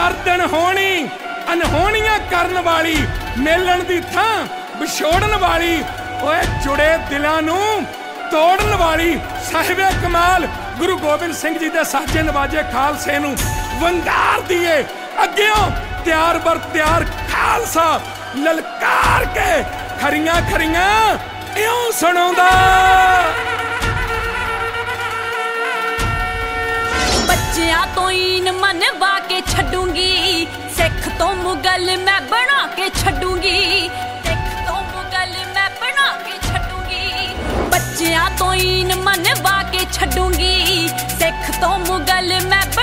हर दिन होनी अनहोनियां करन वाली, मेलन दी थां विछोड़न वाली, ओए जुड़े दिलां नूं तोड़न वाली। साहिबे कमाल गुरु गोबिंद सिंह जी दे साजे नवाजे खालसे नूं वंगार दिए। अग्गियों त्यार बर त्यार खालसा ललकार के खरियां खरियां इउं सुणाउंदा। बच्चियां तो ईन मनवा के छड्डूंगी, सिख तो मुगल मैं बना के छड्डूंगी, सिख तो मुगल मैं बना के छड्डूंगी। बच्चियां तो ईन मनवा के छड्डूंगी, सिख तो मुगल मैं